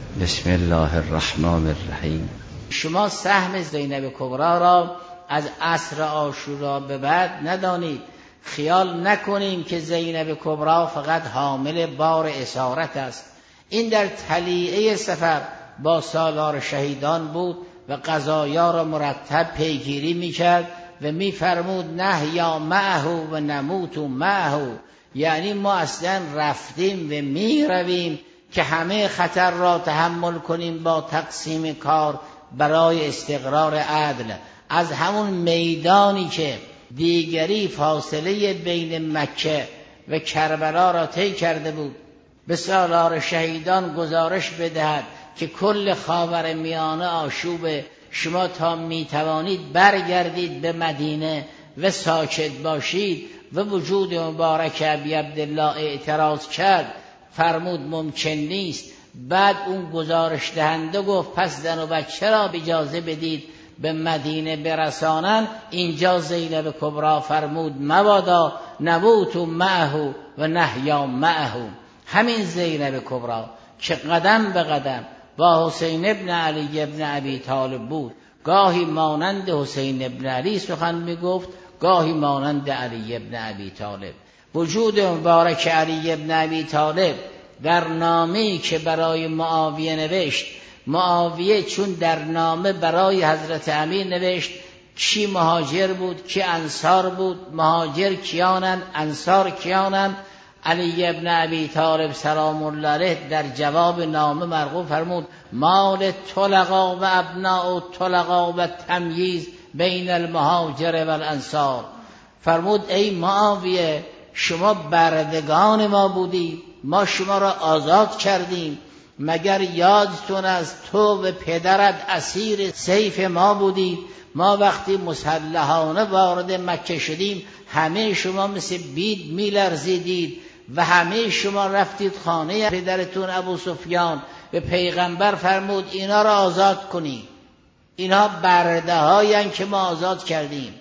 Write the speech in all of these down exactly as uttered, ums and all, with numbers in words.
بسم الله الرحمن الرحیم. شما سهم زینب کبرا را از عصر عاشورا به بعد ندانید. خیال نکنیم که زینب کبرا فقط حامل بار اسارت است. این در طلیعه سفر با سالار شهیدان بود و قضایا را مرتب پیگیری میکرد و میفرمود نحیا معه و نموت معه، یعنی ما اصلا رفتیم و میرویم که همه خطر را تحمل کنیم با تقسیم کار برای استقرار عدل. از همون میدانی که دیگری فاصله بین مکه و کربلا را طی کرده بود به سالار شهیدان گزارش بدهد که کل خاورمیانه آشوب، شما تا میتوانید برگردید به مدینه و ساکت باشید و وجود مبارک ابی عبدالله اعتراض کرد، فرمود ممکن نیست. بعد اون گزارش دهنده گفت پس زن و بچه را اجازه بدید به مدینه برسانن. اینجا زینب کبرا فرمود مبادا نموت معه و نحیا معه. همین زینب کبرا که قدم به قدم با حسین ابن علی ابن ابی طالب بود، گاهی مانند حسین ابن علی سخن میگفت، گاهی مانند علی ابن ابی طالب. وجود مبارک علی ابن ابی طالب در نامه‌ای که برای معاویه نوشت، معاویه چون در نامه برای حضرت امیر نوشت کی مهاجر بود کی انصار بود، مهاجر کیانند انصار کیانند، علی ابن ابی طالب سلام الله علیه در جواب نامه مرغوب فرمود مال طلقا و ابناء طلقا و تمییز بین المهاجر و الانصار. فرمود ای معاویه شما بردگان ما بودی، ما شما را آزاد کردیم، مگر یادتون از تو و پدرت اسیر سیف ما بودید؟ ما وقتی مسلحانه وارد مکه شدیم همه شما مثل بید میلرزیدید و همه شما رفتید خانه پدرتون ابو سفیان و پیغمبر فرمود اینا را آزاد کنید، اینا برده هایی که ما آزاد کردیم.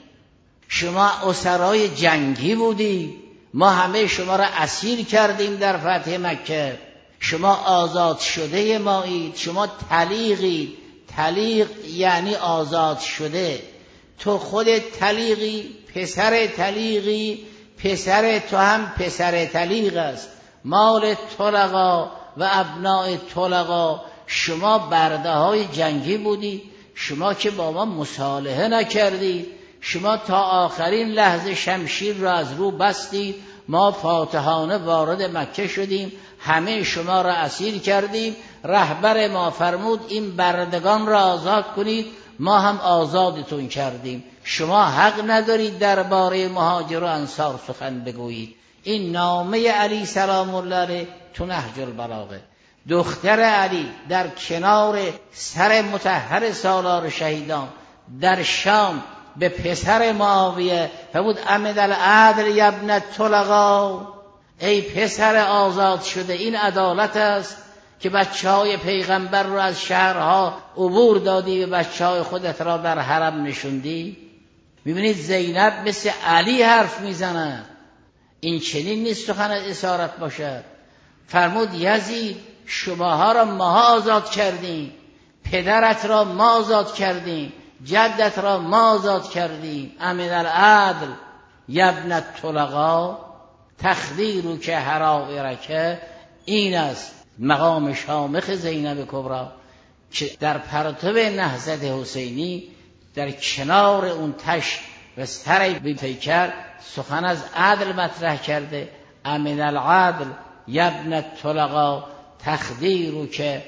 شما اسرای جنگی بودید، ما همه شما را اسیر کردیم در فتح مکه، شما آزاد شده مایید، شما طلیقید. طلیق یعنی آزاد شده. تو خودت طلیقی، پسر طلیقی، پسر تو هم پسر طلیق است. مال طلقا و ابناء طلقا، شما برده های جنگی بودید، شما که با ما مصالحه نکردید، شما تا آخرین لحظه شمشیر را از رو بستید، ما فاتحانه وارد مکه شدیم، همه شما را اسیر کردیم، رهبر ما فرمود این بردگان را آزاد کنید، ما هم آزادتون کردیم، شما حق ندارید درباره مهاجر و انصار سخن بگویید. این نامه علی سلام الله علیه تو نهج البلاغه. دختر علی در کنار سر مطهر سالار شهیدان در شام به پسر معاویه فرمود امد العدل یبن طلقا، ای پسر آزاد شده، این عدالت است که بچه های پیغمبر رو از شهرها عبور دادی و بچه های خودت را در حرم نشوندی؟ میبینید زینب مثل علی حرف میزند. این چنین نیست سخن از اسارت باشد. فرمود یزید شماها را ما آزاد کردیم، پدرت را ما آزاد کردیم، جدت را ما آزاد کردیم. امن العدل یبن الطلقا تخدیرو که حرائرکه. این است مقام شامخ زینب کبرا که در پرتو نهضت حسینی در کنار اون تش و سر بی پیکر سخن از عدل مطرح کرده. امن العدل یبن الطلقا تخدیرو که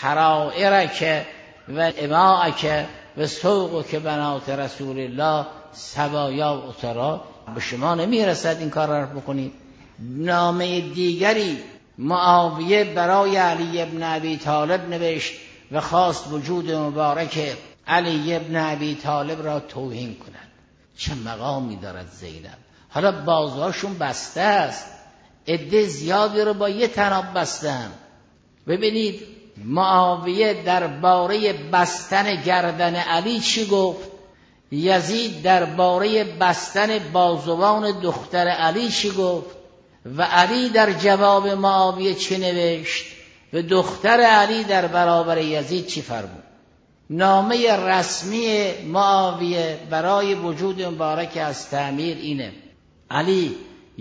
حرائرکه و اماعکه و سوق که بنات رسول الله سوایا و اترا. به شما نمیرسد این کار را بکنید. نامه دیگری معاویه برای علی ابن ابی طالب نوشت و خواست وجود مبارک علی ابن ابی طالب را توهین کند. چه مقامی دارد زینب. حالا بازوهاشون بسته است، عده زیادی رو با یه تناب بستن. ببینید معاویه درباره بستن گردن علی چی گفت، یزید درباره بستن بازوان دختر علی چی گفت و علی در جواب معاویه چه نوشت. و دختر علی در برابر یزید چی فرمود؟ نامه رسمی معاویه برای وجود مبارک از تعمیر اینه: علی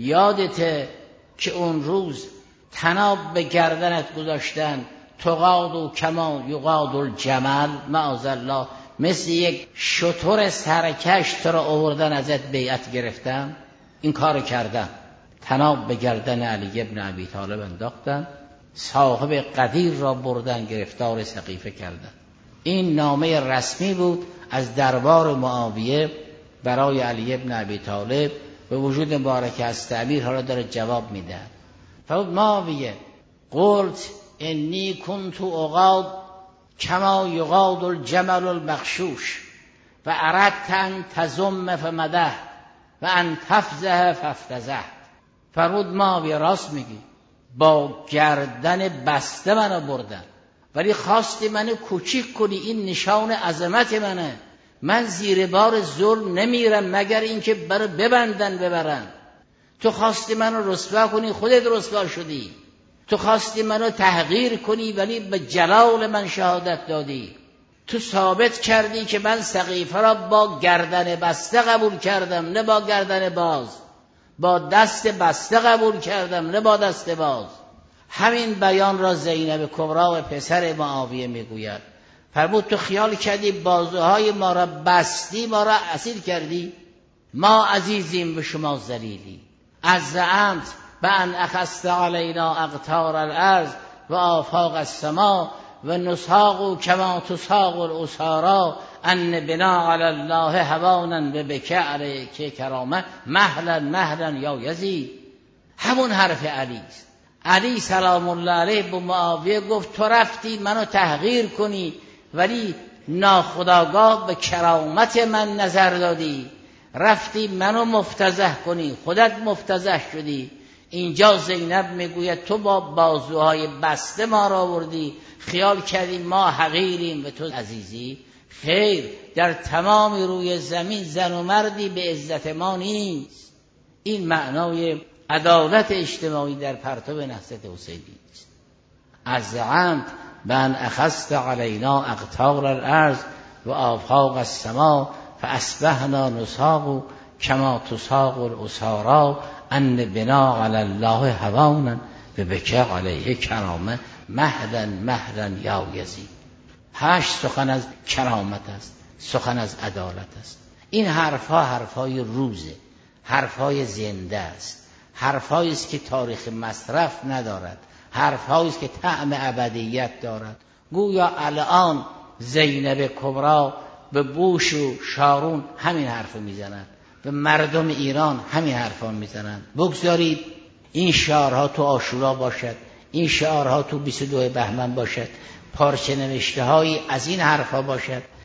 یادته که اون روز طناب به گردنت گذاشتن، تقاد و کما یقاد الجمل، معاذالله مثل یک شتر سرکش تو را آوردن ازت بیعت گرفتم، این کار کردم. طناب به گردن علی ابن ابی طالب انداختن، صاحب قدیر را بردن گرفتار سقیفه کردن. این نامه رسمی بود از دربار معاویه برای علی ابن ابی طالب به وجود مبارک از تعمیر. حالا داره جواب میده. فرمود معاویه قلت انی کنت اقاد کما یقاد الجمل المغشوش و اردت ان تزم فمده و ان تفزه فافتزه. فرمود معاویه راست میگی، با گردن بسته منو بردن، ولی خواستی منو کوچیک کنی، این نشان عظمت منه. من زیر بار ظلم نمیرم مگر اینکه برو ببندن ببرن. تو خواستی منو رسوا کنی، خودت رسوا شدی. تو خواستی منو تحقیر کنی، ولی به جلال من شهادت دادی. تو ثابت کردی که من سقیفه را با گردن بسته قبول کردم، نه با گردن باز. با دست بسته قبول کردم، نه با دست باز. همین بیان را زینب کبرا و پسر معاویه میگوید. فرمود تو خیال کردی بازوهای ما را بستی، ما را اسیر کردی؟ ما عزیزیم به شما ذلیلی. از زعمت به ان اخذت علینا اقطار الارض و آفاق السما و نساق کما تساق الاسارا ان بنا علی الله هوانا و بکه علیک کرامه مهلا مهلا یا یزید. همون حرف علی است. علی سلام الله علیه به معاویه گفت تو رفتی منو تحقیر کنی، ولی ناخودآگاه به کرامت من نظر دادی، رفتی منو مفتضح کنی، خودت مفتضح شدی. اینجا زینب میگوید تو با بازوهای بسته ما را آوردی، خیال کردی ما حقیریم و تو عزیزی. خیر، در تمام روی زمین زن و مردی به عزت ما نیست. این معنای عدالت اجتماعی در پرتو نهضت حسینی است. از زعمت بان اخذت علینا اقطار الارض و آفاق السما فاصبحنا نساق کما تساق الاسارا ان بنا علی الله هوانا و بکه علیه کرامه مهلا مهلا یا یزید. هشت سخن از کرامت است، سخن از عدالت است. این حرفها حرفهای روزه، حرفهای زنده است، حرفهایی است که تاریخ مصرف ندارد، حرفهایی است که طعم ابدیت دارد. گویا الان زینب کبرا به بوش و شارون همین حرفو میزنند، به مردم ایران همین حرفا میزنند. بگذارید این شعارها تو عاشورا باشد، این شعارها تو بیست و دو بهمن باشد، پارچه نوشته هایی از این حرفا باشد.